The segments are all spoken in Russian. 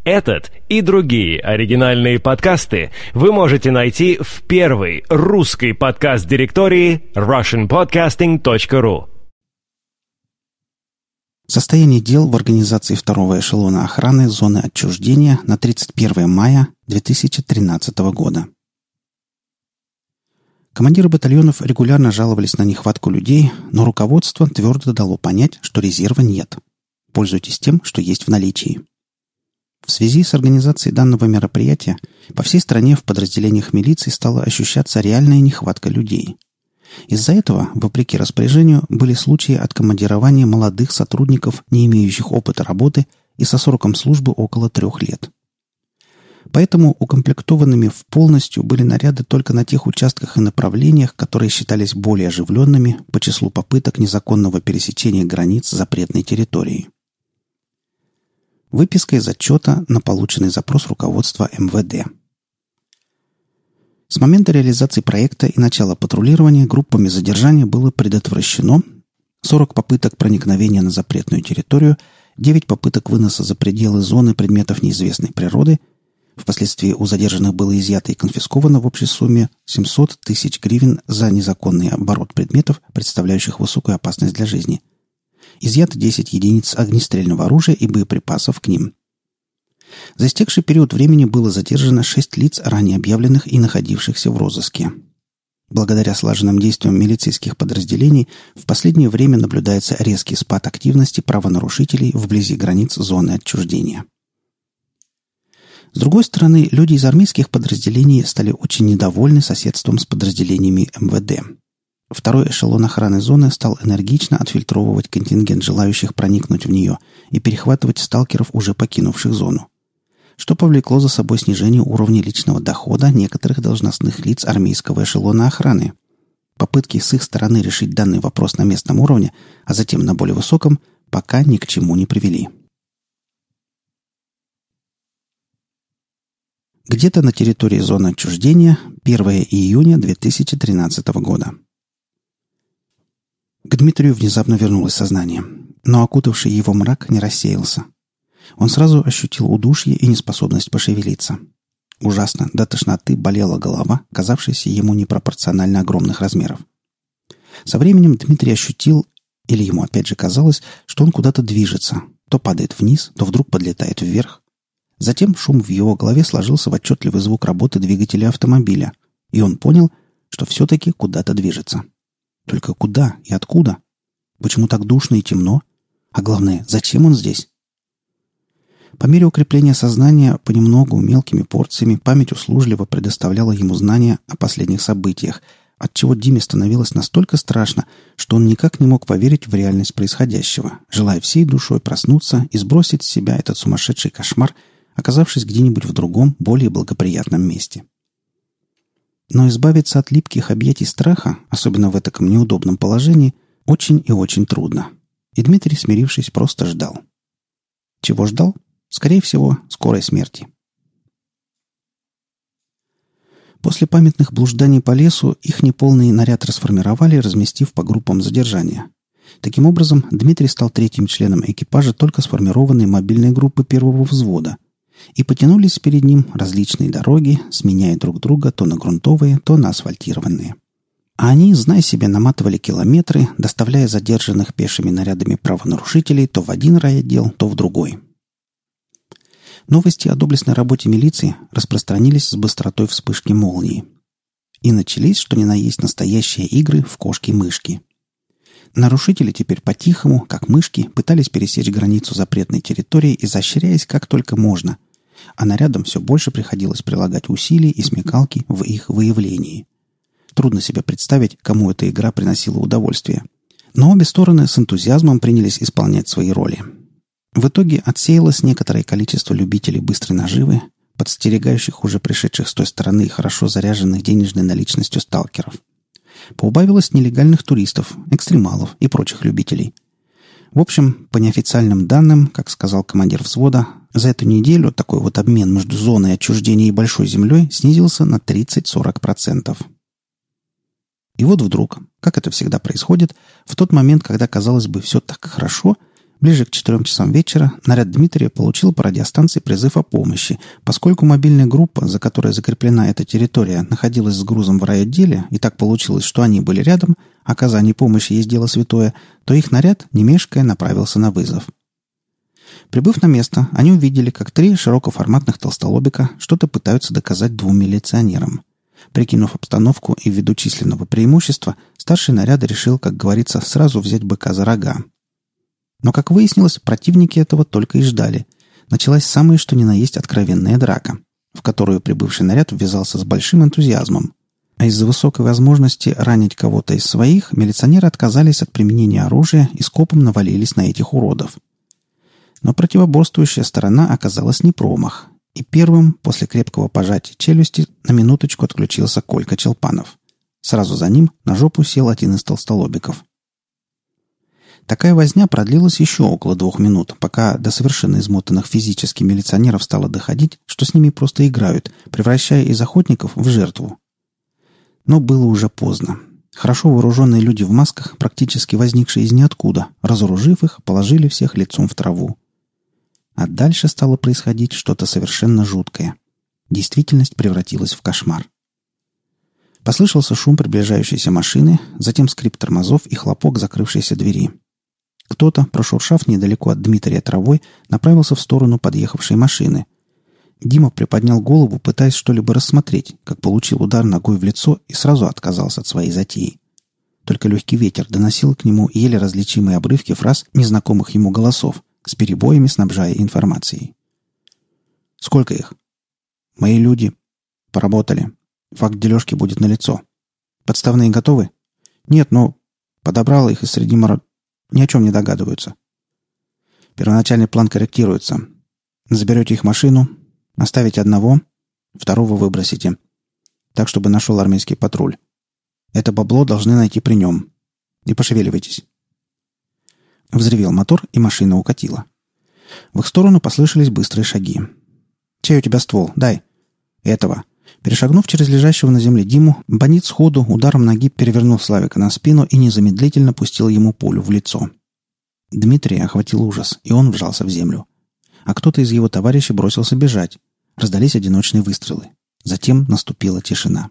Этот и другие оригинальные подкасты вы можете найти в первой русской подкаст-директории russianpodcasting.ru. Состояние дел в организации второго эшелона охраны зоны отчуждения на 31 мая 2013 года. Командиры батальонов регулярно жаловались на нехватку людей, но руководство твердо дало понять, что резерва нет. Пользуйтесь тем, что есть в наличии. В связи с организацией данного мероприятия по всей стране в подразделениях милиции стала ощущаться реальная нехватка людей. Из-за этого, вопреки распоряжению, были случаи откомандирования молодых сотрудников, не имеющих опыта работы и со сроком службы около 3 лет. Поэтому укомплектованными в полностью были наряды только на тех участках и направлениях, которые считались более оживленными по числу попыток незаконного пересечения границ запретной территории. Выписка из отчета на полученный запрос руководства МВД. С момента реализации проекта и начала патрулирования группами задержания было предотвращено 40 попыток проникновения на запретную территорию, 9 попыток выноса за пределы зоны предметов неизвестной природы. Впоследствии у задержанных было изъято и конфисковано в общей сумме 700 тысяч гривен за незаконный оборот предметов, представляющих высокую опасность для жизни. Изъято 10 единиц огнестрельного оружия и боеприпасов к ним. За истекший период времени было задержано 6 лиц, ранее объявленных и находившихся в розыске. Благодаря слаженным действиям милицейских подразделений в последнее время наблюдается резкий спад активности правонарушителей вблизи границ зоны отчуждения. С другой стороны, люди из армейских подразделений стали очень недовольны соседством с подразделениями МВД. Второй эшелон охраны зоны стал энергично отфильтровывать контингент желающих проникнуть в нее и перехватывать сталкеров, уже покинувших зону, что повлекло за собой снижение уровня личного дохода некоторых должностных лиц армейского эшелона охраны. Попытки с их стороны решить данный вопрос на местном уровне, а затем на более высоком, пока ни к чему не привели. Где-то на территории зоны отчуждения 1 июня 2013 года. К Дмитрию внезапно вернулось сознание, но окутавший его мрак не рассеялся. Он сразу ощутил удушье и неспособность пошевелиться. Ужасно, до тошноты болела голова, казавшаяся ему непропорционально огромных размеров. Со временем Дмитрий ощутил, или ему опять же казалось, что он куда-то движется, то падает вниз, то вдруг подлетает вверх. Затем шум в его голове сложился в отчетливый звук работы двигателя автомобиля, и он понял, что все-таки куда-то движется. Только куда и откуда? Почему так душно и темно? А главное, зачем он здесь? По мере укрепления сознания, понемногу, мелкими порциями, память услужливо предоставляла ему знания о последних событиях, отчего Диме становилось настолько страшно, что он никак не мог поверить в реальность происходящего, желая всей душой проснуться и сбросить с себя этот сумасшедший кошмар, оказавшись где-нибудь в другом, более благоприятном месте. Но избавиться от липких объятий страха, особенно в этом неудобном положении, очень и очень трудно. И Дмитрий, смирившись, просто ждал. Чего ждал? Скорее всего, скорой смерти. После памятных блужданий по лесу их неполный наряд расформировали, разместив по группам задержания. Таким образом, Дмитрий стал 3-м членом экипажа только сформированной мобильной группы 1-го взвода, и потянулись перед ним различные дороги, сменяя друг друга то на грунтовые, то на асфальтированные. А они, зная себе, наматывали километры, доставляя задержанных пешими нарядами правонарушителей то в один райотдел, то в другой. Новости о доблестной работе милиции распространились с быстротой вспышки молнии. И начались, что ни на есть, настоящие игры в кошки-мышки. Нарушители теперь по-тихому, как мышки, пытались пересечь границу запретной территории, изощряясь как только можно, а нарядам все больше приходилось прилагать усилий и смекалки в их выявлении. Трудно себе представить, кому эта игра приносила удовольствие. Но обе стороны с энтузиазмом принялись исполнять свои роли. В итоге отсеялось некоторое количество любителей быстрой наживы, подстерегающих уже пришедших с той стороны хорошо заряженных денежной наличностью сталкеров. Поубавилось нелегальных туристов, экстремалов и прочих любителей. В общем, по неофициальным данным, как сказал командир взвода, за эту неделю такой вот обмен между зоной отчуждения и большой землей снизился на 30-40%. И вот вдруг, как это всегда происходит, в тот момент, когда, казалось бы, все так хорошо, Ближе к 4 часам вечера наряд Дмитрия получил по радиостанции призыв о помощи. Поскольку мобильная группа, за которой закреплена эта территория, находилась с грузом в райотделе, и так получилось, что они были рядом, оказание помощи есть дело святое, то их наряд, не мешкая, направился на вызов. Прибыв на место, они увидели, как 3 широкоформатных толстолобика что-то пытаются доказать 2 милиционерам. Прикинув обстановку и ввиду численного преимущества, старший наряда решил, как говорится, сразу взять быка за рога. Но, как выяснилось, противники этого только и ждали. Началась самая что ни на есть откровенная драка, в которую прибывший наряд ввязался с большим энтузиазмом. А из-за высокой возможности ранить кого-то из своих, милиционеры отказались от применения оружия и скопом навалились на этих уродов. Но противоборствующая сторона оказалась не промах, и первым, после крепкого пожатия челюсти, на минуточку отключился Колька Челпанов. Сразу за ним на жопу сел один из толстолобиков. Такая возня продлилась еще около 2 минут, пока до совершенно измотанных физически милиционеров стало доходить, что с ними просто играют, превращая из охотников в жертву. Но было уже поздно. Хорошо вооруженные люди в масках, практически возникшие из ниоткуда, разоружив их, положили всех лицом в траву. А дальше стало происходить что-то совершенно жуткое. Действительность превратилась в кошмар. Послышался шум приближающейся машины, затем скрип тормозов и хлопок закрывшейся двери. Кто-то, прошуршав недалеко от Дмитрия травой, направился в сторону подъехавшей машины. Дима приподнял голову, пытаясь что-либо рассмотреть, как получил удар ногой в лицо и сразу отказался от своей затеи. Только легкий ветер доносил к нему еле различимые обрывки фраз незнакомых ему голосов, с перебоями снабжая информацией. «Сколько их?» «Мои люди. Поработали. Факт дележки будет налицо. Подставные готовы?» «Нет, но подобрал их из среди ни о чем не догадываются. Первоначальный план корректируется. Заберете их машину, оставите одного, второго выбросите. Так, чтобы нашел армейский патруль. Это бабло должны найти при нем. Не пошевеливайтесь». Взревел мотор, и машина укатила. В их сторону послышались быстрые шаги. «Чей у тебя ствол? Дай». «Этого». Перешагнув через лежащего на земле Диму, бандит сходу ударом ноги перевернул Славика на спину и незамедлительно пустил ему пулю в лицо. Дмитрия охватил ужас, и он вжался в землю. А кто-то из его товарищей бросился бежать. Раздались одиночные выстрелы. Затем наступила тишина.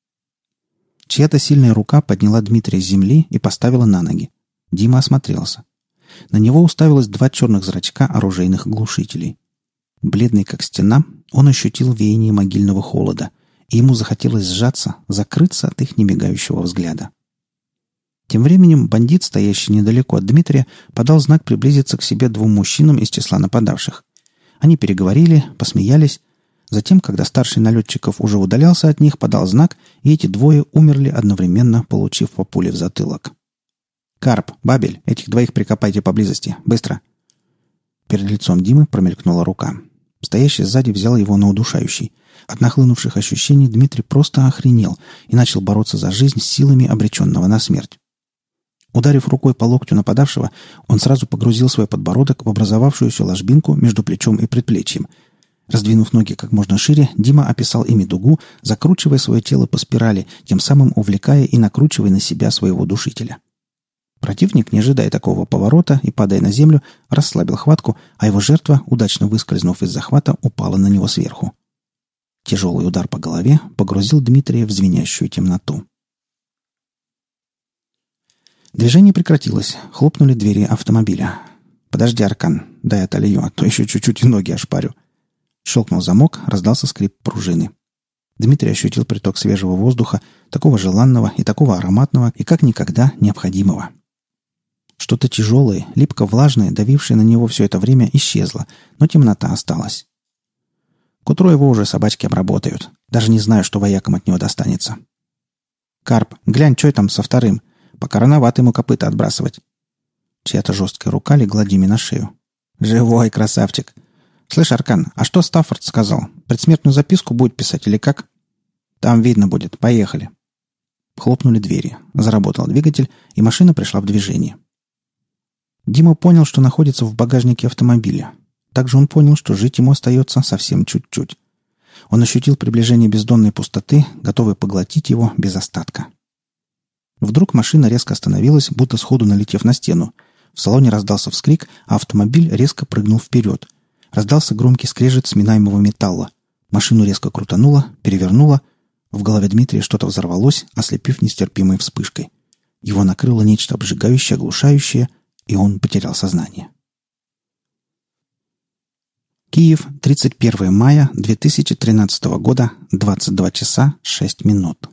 Чья-то сильная рука подняла Дмитрия с земли и поставила на ноги. Дима осмотрелся. На него уставилось 2 черных зрачка оружейных глушителей. Бледный как стена, он ощутил веяние могильного холода, и ему захотелось сжаться, закрыться от их немигающего взгляда. Тем временем бандит, стоящий недалеко от Дмитрия, подал знак приблизиться к себе 2 мужчинам из числа нападавших. Они переговорили, посмеялись. Затем, когда старший налетчиков уже удалялся от них, подал знак, и эти 2 умерли одновременно, получив по пуле в затылок. «Карп, Бабель, этих 2 прикопайте поблизости. Быстро!» Перед лицом Димы промелькнула рука. Стоящий сзади взял его на удушающий. От нахлынувших ощущений Дмитрий просто охренел и начал бороться за жизнь с силами обреченного на смерть. Ударив рукой по локтю нападавшего, он сразу погрузил свой подбородок в образовавшуюся ложбинку между плечом и предплечьем. Раздвинув ноги как можно шире, Дима описал ими дугу, закручивая свое тело по спирали, тем самым увлекая и накручивая на себя своего душителя. Противник, не ожидая такого поворота и падая на землю, расслабил хватку, а его жертва, удачно выскользнув из захвата, упала на него сверху. Тяжелый удар по голове погрузил Дмитрия в звенящую темноту. Движение прекратилось. Хлопнули двери автомобиля. «Подожди, Аркан, дай отолью, а то еще чуть-чуть и ноги ошпарю». Щелкнул замок, раздался скрип пружины. Дмитрий ощутил приток свежего воздуха, такого желанного и такого ароматного, и как никогда необходимого. Что-то тяжелое, липко-влажное, давившее на него все это время, исчезло, но темнота осталась. К утру его уже собачки обработают. Даже не знаю, что воякам от него достанется. «Карп, глянь, что там со вторым? Пока рановато ему копыта отбрасывать». Чья-то жесткая рука легла Диме на шею. «Живой, красавчик! Слышь, Аркан, а что Стаффорд сказал? Предсмертную записку будет писать или как?» «Там видно будет. Поехали». Хлопнули двери. Заработал двигатель, и машина пришла в движение. Дима понял, что находится в багажнике автомобиля. Также он понял, что жить ему остается совсем чуть-чуть. Он ощутил приближение бездонной пустоты, готовой поглотить его без остатка. Вдруг машина резко остановилась, будто сходу налетев на стену. В салоне раздался вскрик, а автомобиль резко прыгнул вперед. Раздался громкий скрежет сминаемого металла. Машину резко крутануло, перевернуло. В голове Дмитрия что-то взорвалось, ослепив нестерпимой вспышкой. Его накрыло нечто обжигающее, оглушающее, и он потерял сознание. Киев, 31 мая 2013 года, 22 часа 6 минут.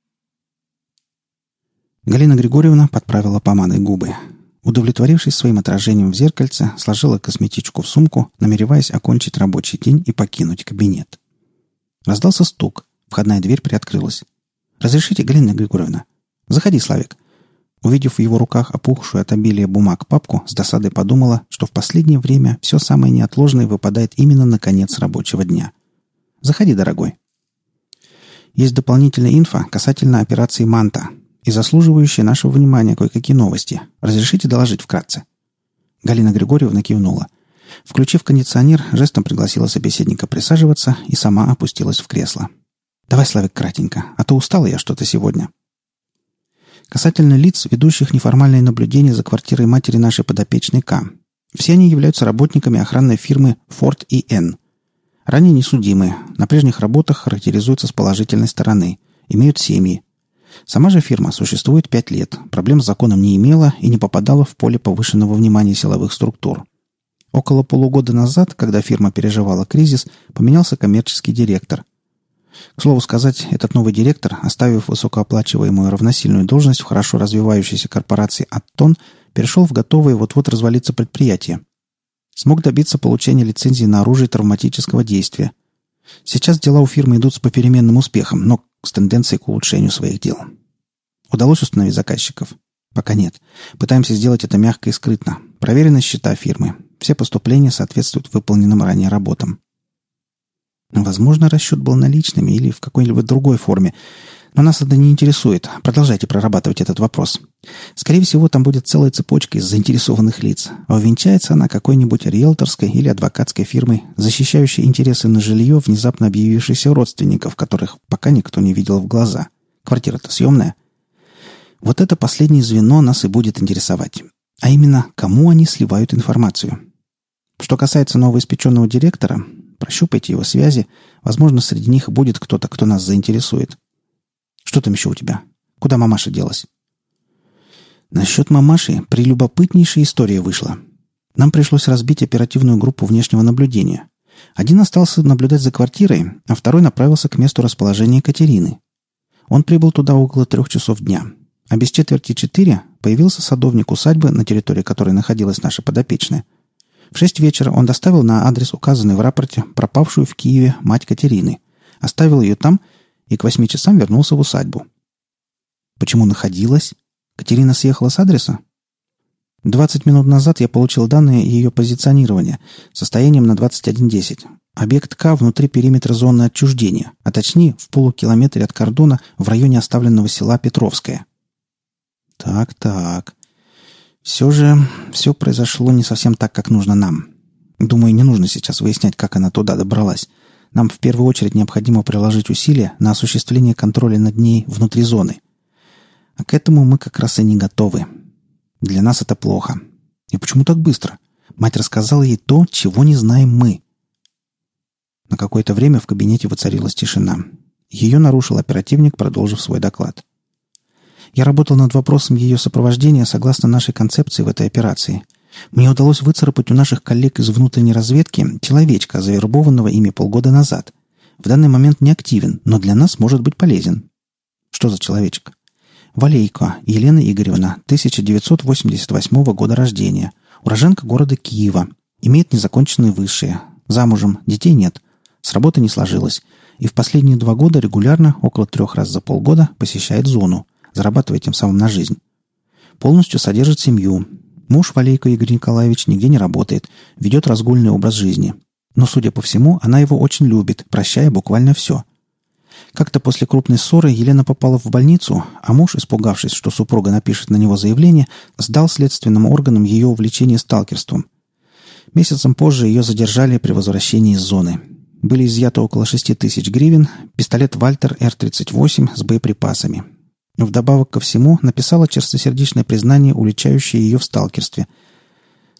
Галина Григорьевна подправила помадой губы. Удовлетворившись своим отражением в зеркальце, сложила косметичку в сумку, намереваясь окончить рабочий день и покинуть кабинет. Раздался стук. Входная дверь приоткрылась. «Разрешите, Галина Григорьевна?» «Заходи, Славик». Увидев в его руках опухшую от обилия бумаг папку, с досадой подумала, что в последнее время все самое неотложное выпадает именно на конец рабочего дня. «Заходи, дорогой». Есть дополнительная инфа касательно операции «Манта» и заслуживающие нашего внимания кое-какие новости. Разрешите доложить вкратце?» Галина Григорьевна кивнула. Включив кондиционер, жестом пригласила собеседника присаживаться и сама опустилась в кресло. «Давай, Славик, кратенько, а то устала я что-то сегодня». Касательно лиц, ведущих неформальные наблюдения за квартирой матери нашей подопечной К. Все они являются работниками охранной фирмы «Форд и Н». Ранее несудимы, на прежних работах характеризуются с положительной стороны, имеют семьи. Сама же фирма существует 5 лет, проблем с законом не имела и не попадала в поле повышенного внимания силовых структур. Около полугода назад, когда фирма переживала кризис, поменялся коммерческий директор. К слову сказать, этот новый директор, оставив высокооплачиваемую равносильную должность в хорошо развивающейся корпорации «Аттон», перешел в готовое вот-вот развалиться предприятие. Смог добиться получения лицензии на оружие травматического действия. Сейчас дела у фирмы идут с попеременным успехом, но с тенденцией к улучшению своих дел. Удалось установить заказчиков? Пока нет. Пытаемся сделать это мягко и скрытно. Проверены счета фирмы. Все поступления соответствуют выполненным ранее работам. Возможно, расчет был наличными или в какой-либо другой форме. Но нас это не интересует. Продолжайте прорабатывать этот вопрос. Скорее всего, там будет целая цепочка из заинтересованных лиц. А увенчается она какой-нибудь риэлторской или адвокатской фирмой, защищающей интересы на жилье внезапно объявившихся родственников, которых пока никто не видел в глаза. Квартира-то съемная. Вот это последнее звено нас и будет интересовать. А именно, кому они сливают информацию. Что касается новоиспеченного директора, прощупайте его связи. Возможно, среди них будет кто-то, кто нас заинтересует. Что там еще у тебя? Куда мамаша делась? Насчет мамаши прелюбопытнейшая история вышла. Нам пришлось разбить оперативную группу внешнего наблюдения. Один остался наблюдать за квартирой, а второй направился к месту расположения Катерины. Он прибыл туда около 3 часов дня. А без 3:45 появился садовник усадьбы, на территории которой находилась наша подопечная. В 6 вечера он доставил на адрес, указанный в рапорте, пропавшую в Киеве мать Катерины. Оставил ее там и к 8 часам вернулся в усадьбу. Почему находилась? Катерина съехала с адреса? 20 минут назад я получил данные ее позиционирования состоянием на 21:10. Объект К внутри периметра зоны отчуждения, а точнее в полукилометре от кордона в районе оставленного села Петровское. Так. Все же все произошло не совсем так, как нужно нам. Думаю, не нужно сейчас выяснять, как она туда добралась. Нам в первую очередь необходимо приложить усилия на осуществление контроля над ней внутри зоны. А к этому мы как раз и не готовы. Для нас это плохо. И почему так быстро? Мать рассказала ей то, чего не знаем мы. На какое-то время в кабинете воцарилась тишина. Ее нарушил оперативник, продолжив свой доклад. Я работал над вопросом ее сопровождения согласно нашей концепции в этой операции. Мне удалось выцарапать у наших коллег из внутренней разведки человечка, завербованного ими полгода назад. В данный момент не активен, но для нас может быть полезен. Что за человечек? Валейко Елена Игоревна, 1988 года рождения. Уроженка города Киева. Имеет незаконченные высшие. Замужем, детей нет. С работы не сложилось. И в последние 2 года регулярно, около 3 раз за полгода, посещает зону, зарабатывая тем самым на жизнь. Полностью содержит семью. Муж Валейко Игорь Николаевич нигде не работает, ведет разгульный образ жизни. Но, судя по всему, она его очень любит, прощая буквально все. Как-то после крупной ссоры Елена попала в больницу, а муж, испугавшись, что супруга напишет на него заявление, сдал следственным органам ее увлечение сталкерством. Месяцем позже ее задержали при возвращении из зоны. Были изъяты около 6000 гривен, пистолет «Вальтер Р-38» с боеприпасами. Вдобавок ко всему написала чистосердечное признание, уличающее ее в сталкерстве.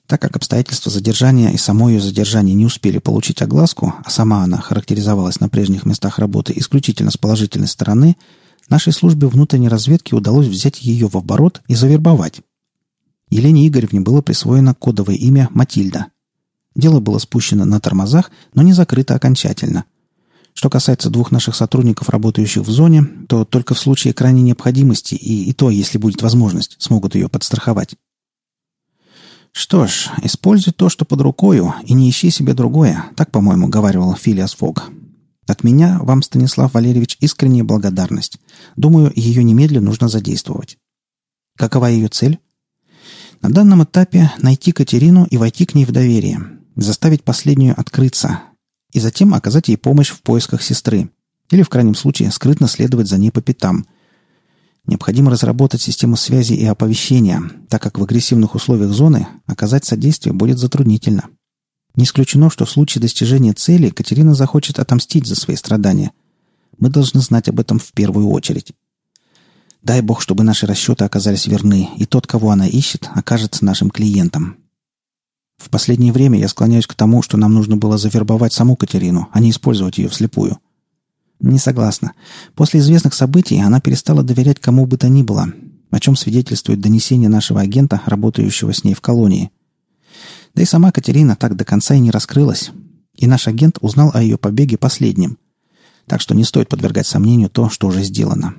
Так как обстоятельства задержания и само ее задержание не успели получить огласку, а сама она характеризовалась на прежних местах работы исключительно с положительной стороны, нашей службе внутренней разведки удалось взять ее в оборот и завербовать. Елене Игоревне было присвоено кодовое имя Матильда. Дело было спущено на тормозах, но не закрыто окончательно. Что касается двух наших сотрудников, работающих в зоне, то только в случае крайней необходимости и то, если будет возможность, смогут ее подстраховать. «Что ж, используй то, что под рукою, и не ищи себе другое», так, по-моему, говаривал Филиас Фог. От меня вам, Станислав Валерьевич, искренняя благодарность. Думаю, ее немедленно нужно задействовать. Какова ее цель? На данном этапе найти Катерину и войти к ней в доверие, заставить последнюю открыться, и затем оказать ей помощь в поисках сестры, или, в крайнем случае, скрытно следовать за ней по пятам. Необходимо разработать систему связи и оповещения, так как в агрессивных условиях зоны оказать содействие будет затруднительно. Не исключено, что в случае достижения цели Катерина захочет отомстить за свои страдания. Мы должны знать об этом в первую очередь. Дай Бог, чтобы наши расчеты оказались верны, и тот, кого она ищет, окажется нашим клиентом. В последнее время я склоняюсь к тому, что нам нужно было завербовать саму Катерину, а не использовать ее вслепую. Не согласна. После известных событий она перестала доверять кому бы то ни было, о чем свидетельствует донесение нашего агента, работающего с ней в колонии. Да и сама Катерина так до конца и не раскрылась, и наш агент узнал о ее побеге последним. Так что не стоит подвергать сомнению то, что уже сделано.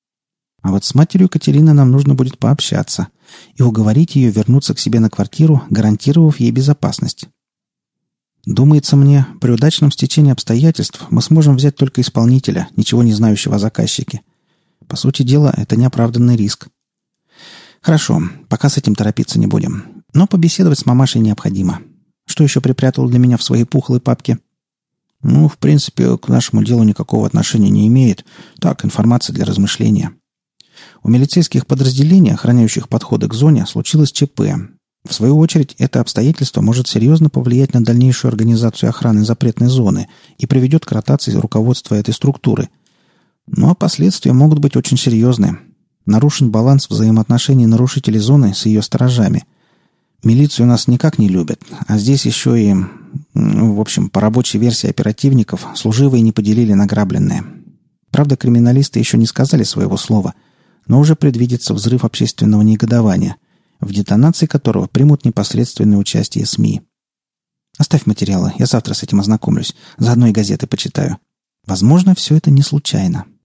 А вот с матерью Катерины нам нужно будет пообщаться и уговорить ее вернуться к себе на квартиру, гарантировав ей безопасность. Думается мне, при удачном стечении обстоятельств мы сможем взять только исполнителя, ничего не знающего о заказчике. По сути дела, это неоправданный риск. Хорошо, пока с этим торопиться не будем. Но побеседовать с мамашей необходимо. Что еще припрятал для меня в своей пухлой папке? В принципе, к нашему делу никакого отношения не имеет. Так, информация для размышления. У милицейских подразделений, охраняющих подходы к зоне, случилось ЧП. В свою очередь, это обстоятельство может серьезно повлиять на дальнейшую организацию охраны запретной зоны и приведет к ротации руководства этой структуры. Но последствия могут быть очень серьезны. Нарушен баланс взаимоотношений нарушителей зоны с ее сторожами. Милицию у нас никак не любят, а здесь еще и, в общем, по рабочей версии оперативников, служивые не поделили награбленное. Правда, криминалисты еще не сказали своего слова, но уже предвидится взрыв общественного негодования, в детонации которого примут непосредственное участие СМИ. Оставь материалы, я завтра с этим ознакомлюсь, заодно и газеты почитаю. Возможно, все это не случайно.